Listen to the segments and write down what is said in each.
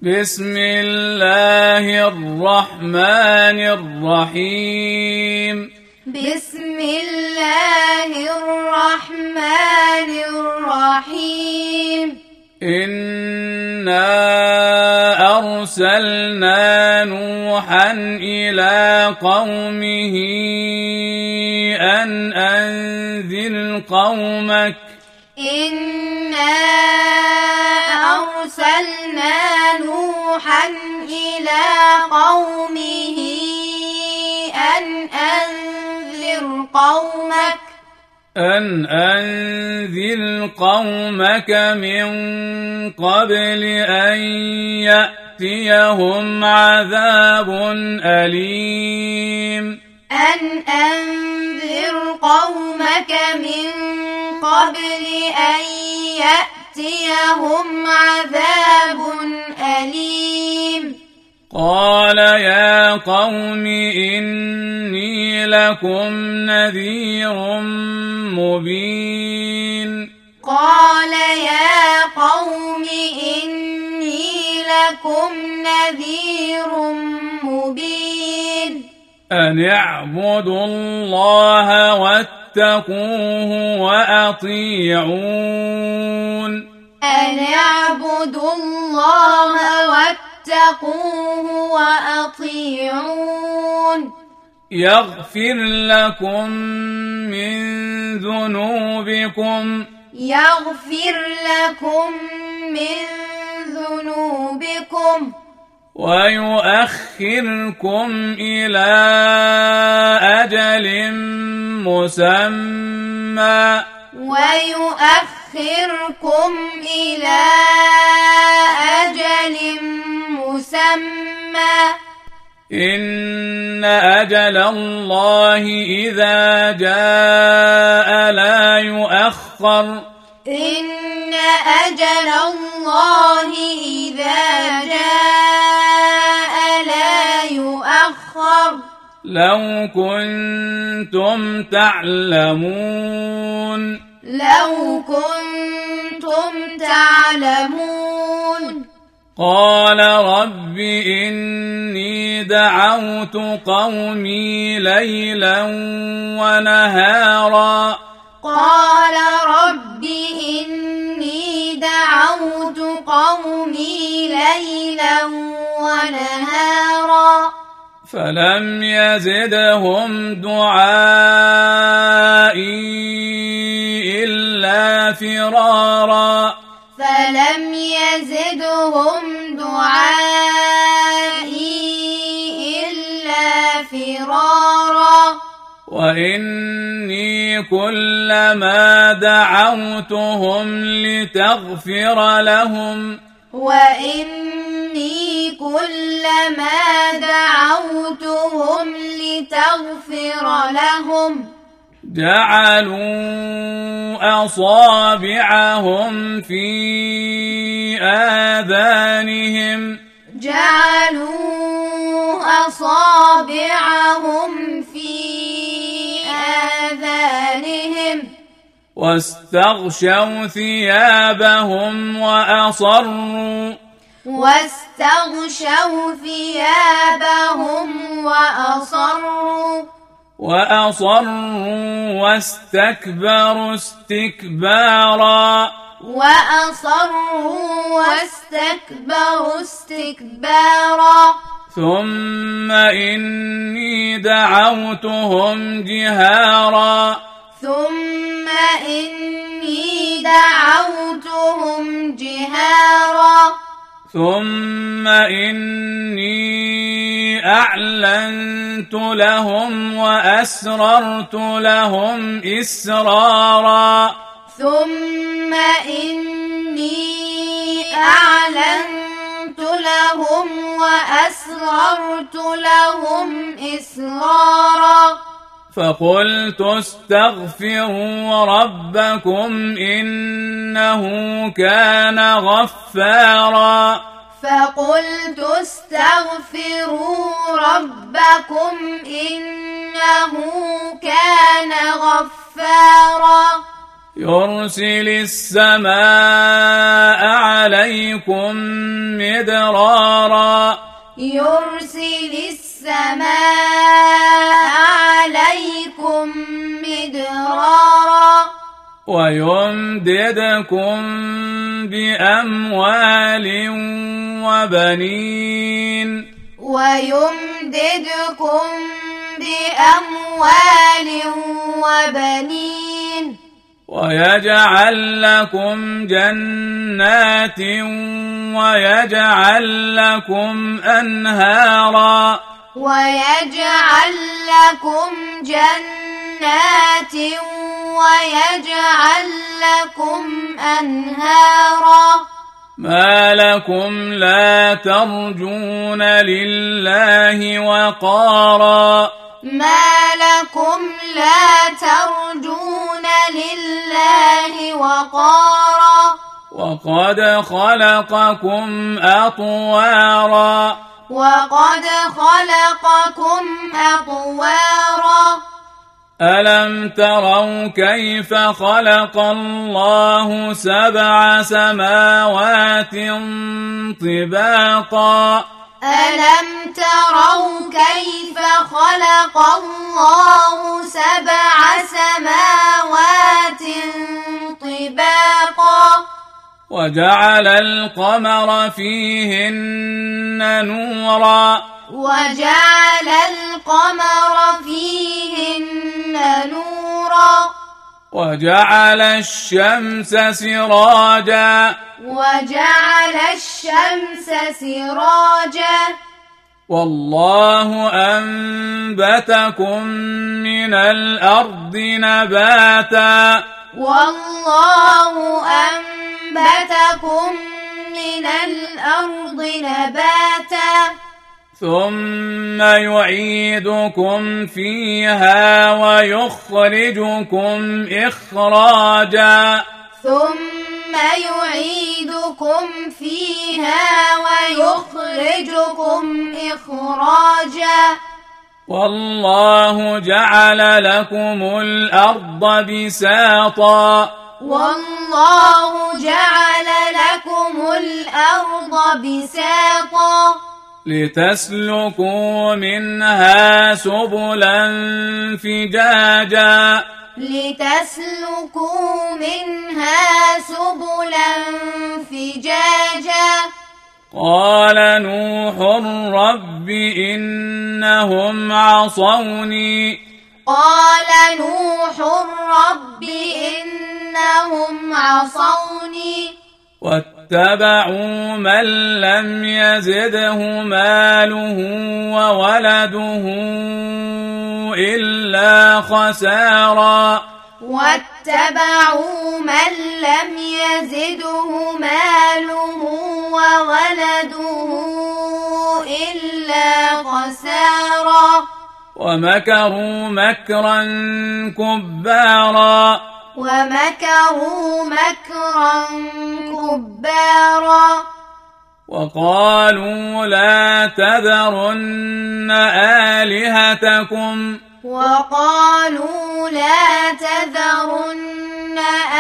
بسم الله الرحمن الرحيم. بسم الله الرحمن الرحيم. إنا أرسلنا نوحا إلى قومه أن أنذر قومك. إنا أرسلنا نوحا إلى قومه أن أنذر قومك من قبل أن يأتيهم عذاب أليم. أن أنذر قومك من قبل أن يأتيهم عذاب أليم. قال يا قوم إني لكم نذير مبين. قال يا قوم إني لكم نذير مبين. أن اعبدوا الله واتقوه وأطيعون. أن اعبدوا الله واتقوه وأطيعون. يغفر لكم من ذنوبكم. يغفر لكم من ذنوبكم. ويؤخركم إلى أجل مسمى. ويؤخركم إلى أجل مسمى. إن أجل الله إذا جاء لا يؤخر. إن أجل الله إذا جاء لا يؤخر. لو كنتم تعلمون. لو كنتم تعلمون. قال رب إني دعوت قومي ليلا ونهارا. قال رب إني دعوت قومي ليلا ونهارا. فلم يزدهم دعائي إلا فرارا. فلم يزدهم دعائي إلا فرارا. وإني كلما دعوتهم لتغفر لهم. وإني كلما دعوتهم لتغفر لهم جعلوا أصابعهم في آذانهم. جعلوا أصابعهم في آذانهم. واستغشوا ثيابهم وأصروا. واستغشوا ثيابهم وأصروا. واستكبروا استكبارا. واستكبروا استكبارا. ثم إني دعوتهم جهارا. ثم إني دعوتهم جهارا. ثم إني أعلنت لهم وأسررت لهم إسرارا. ثم إني أعلنت لهم وأسررت لهم إسرارا. فقلت استغفروا ربكم إنه كان غفارا. فقلت استغفروا ربكم إنه كان غفارا. يرسل السماء عليكم مدرارا يرسل السماء عليكم مدرارا ويمددكم بأموال وبنين ويمددكم بأموال وبنين ويجعل لكم جنات ويجعل لكم أنهارا ويجعل لكم جنات ويجعل لكم أنهارا ما لكم لا ترجون لله وقارا ما لكم لا ترجون لله وقارا وقد خلقكم أطوارا وقد خلقكم أطوارا ألم تروا كيف خلق الله 7 سماوات طباقا ألم تروا كيف خلق الله 7 سماوات طباقا وجعل القمر فيهن نورا وجعل القمر فيهن نورا وجعل الشمس سراجا وجعل الشمس سراجا والله أنبتكم من الأرض نباتا والله أنبتكم من الأرض نباتا ثم يعيدكم فيها ويخرجكم إخراجا ثم يعيدكم فيها ويخرجكم إخراجا والله جعل لكم الأرض بساطا والله جعل لكم الأرض بساطا لتسلكوا منها سبلا فجاجا لتسلكوا منها سبلا فجاجا قال نوح رب إنهم عصوني قال نوح رب إنهم عصوني واتبعوا من لم يزده ماله وولده إلا خسارا واتبعوا من لم يزده ماله وولده إلا خسارا ومكروا مكرا كبارا ومكروا مكرا كبارا وقالوا لا تذرن آلهتكم وقالوا لا تذرن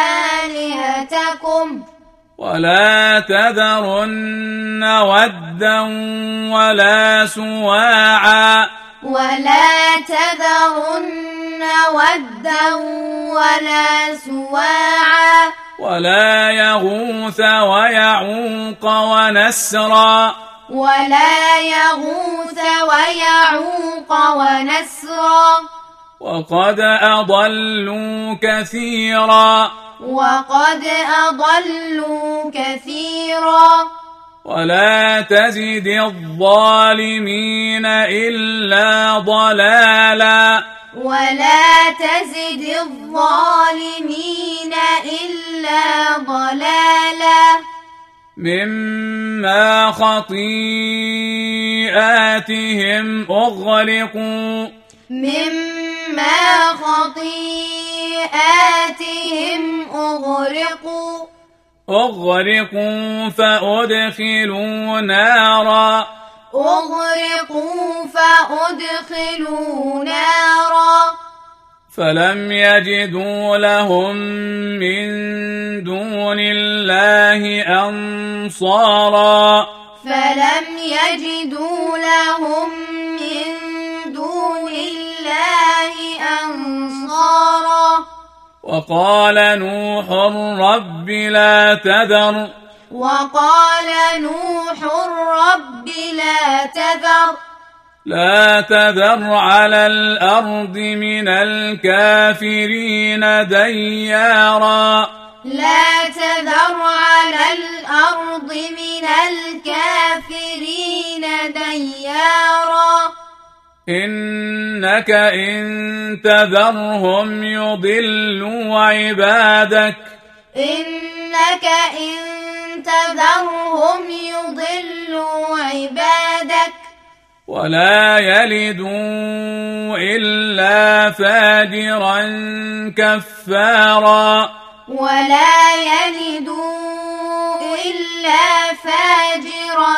آلهتكم ولا تذرن ودا ولا سواعا ولا تذرن ودا ولا سواعا ولا يغوث ويعوق ونسرا ولا يغوث ويعوق ونسرا وقد أضلوا كثيرا وقد أضلوا كثيرا ولا تزد الظالمين إلا ضلالا ولا تزد الظالمين إلا ضلالا مما خطيئاتهم أغرقوا مما خطيئاتهم أغرقوا فأدخلوا نارا فأدخلوا نارا فلم يجدوا لهم من دون الله أنصارا فلم يجدوا لهم من دون الله أنصارا وقال نوح رب لا تذر وقال نوح رب لا تذر على الأرض من الكافرين ديارا لا تذر على الأرض من الكافرين ديارا إنك إن تذرهم يضلوا عبادك إنك إن تذرهم يضلوا عبادك ولا يلدوا إلا فاجرا كفارا ولا يلدوا إلا فاجرا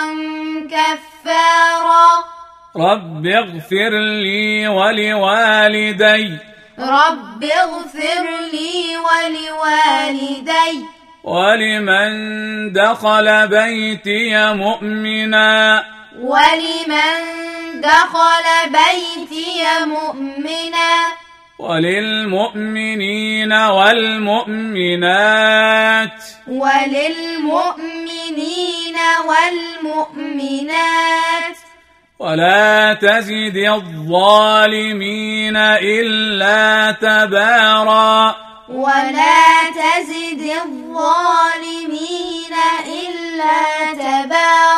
كفارا رب اغفر لي ولوالدي رب اغفر لي ولوالدي ولمن دخل بيتي مؤمنا وللمؤمنين والمؤمنات ولا تزد الظالمين إلا تبارا ولا تزد الظالمين إلا تبارا